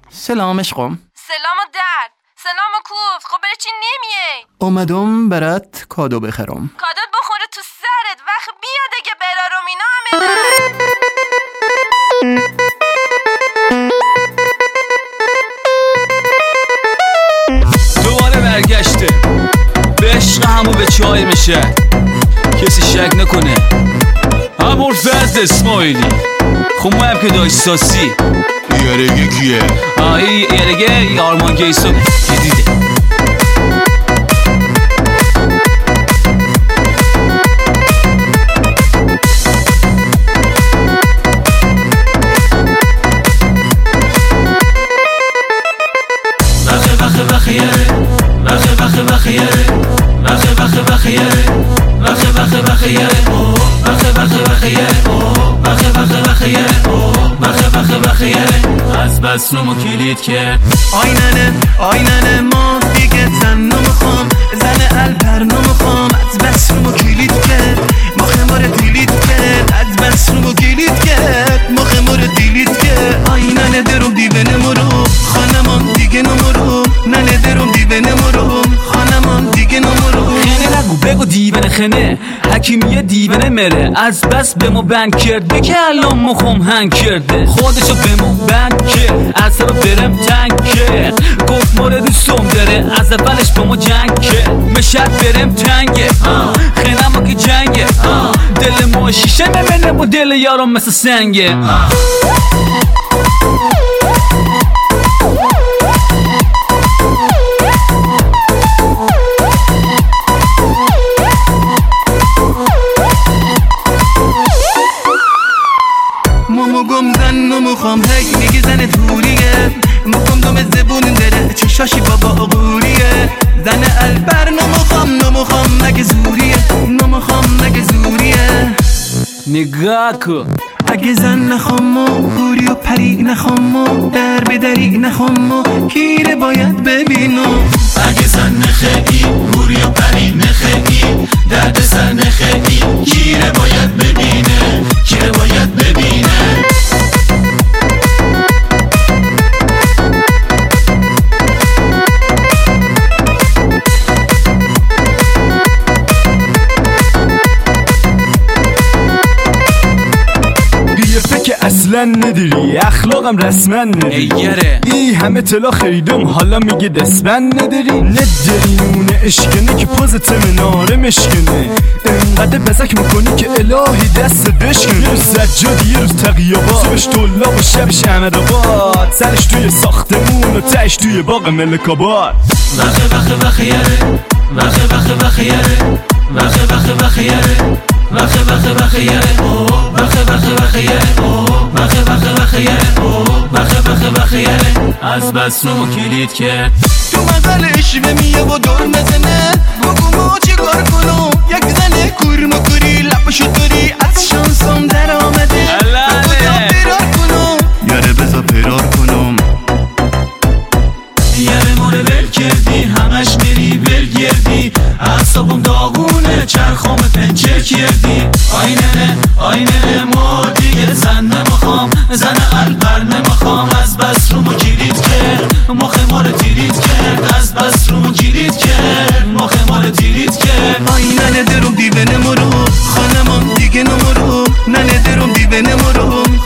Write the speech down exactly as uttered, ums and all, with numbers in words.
سلام عشقم. سلام و درد. سلام و کوف. خب برای چی نمیای؟ اومدم برات کادو بخرم. کادوت بخوره تو سرت وقت بیاد اگه برارم اینا همه دوباره برگشته به عشق همو به چای میشه، کسی شک نکنه همون فرد اسماعیلی. خب ما هم که داشت ساسی یارگه کیه؟ آهی یارگه آرمان گیسو جدیده. بخه بخه بخه یاره بخه بخه بخه یاره بخه بخه بخه یاره بخه بخه بخه یاره بخه بخه بخه یاره بخه بخه بخه یاره بخه بخه بخه یاره از بس رو کلید کرد. آیننه آیننه ما دیگه زن نمیخوام، زن الپر نمیخوام، از بس رو کلید کرد. مخه ما رو دیلید کرد، از بس رو کلید کرد. مخه ما رو دیلید کرد. آیننه درم دیوانه مرو خانمان دیگه نمرو، ننه درم دیوانه مرو خانمان دیگه نمرو. خنه نگو بگو دیوانه خنه، حکیمیه دیوانه مره. از بس به ما بند کرده که الان مخم هنگ کرده. خودشو به ما بند کرد، از رو برم تنگ کرد. گفت مورد دوستم داره، از اولش با ما جنگ کرد. مشد برم تنگه خنه ما که جنگه. دل ما شیشه نمینه با دل یارم مثل سنگه. مامو گم زن نمیخوام، هی میگی زن توریه. مخم دوم زبون داره، چشاشی بابا غوریه. زن البر نمیخوام نمیخوام مگه زوریه، نمیخوام مگه زوریه. نگاه کن اگه زن نخوامو گوری و پری نخوامو، در به دری نخوامو کیره باید ببینو. اگه زن نخیی گوری و پری نخیی، درد سر نخیی کیره باید ببینه، کیره باید ببینه. که اصلا نداری اخلاقم رسما نداری. ای همه طلا خریدم حالا میگه دستبند نداری. نداری نونه اشکنه که پوزت مناره مشکنه. انقدر بزک میکنی که الهی دست بشکنه. یه روز سجاد یه روز تقیابات، صبحش طلاب و شبش احمدآباد، سرش توی ساختمون و تش توی باغ ملک آباد. بخه بخه بخه یاره بخه بخه بخه یاره بخه بخه بخه یاره بخه بخه بخه یاره بخه بخه بخه یاره بخه بخه بخه یاره بخه بخه بخه یاره از بس رو کلید کرد. تو مقالش به میه و دور مزنه، بگو ما چی کار کنم. یک زنه کورم و کوری لپشو توری، از شانسم در آمده. بگو تا پیرار کنم، یاره بزا پیرار کنم. یاره مونه ول کردی همش میری ول گردی، اعصابم داغونه چرخام پنچر کردی. آینه آینه ما دیگه زن نمیخوام، زن البر نمیخوام. از بس رو کلید کرد، مخ ما رو تیرید کرد. از بس رو کلید کرد، مخ ما رو تیرید کرد. آینه درم دیوانه مرو خانمان دیگه نمرو، ننه درم دیوانه مرو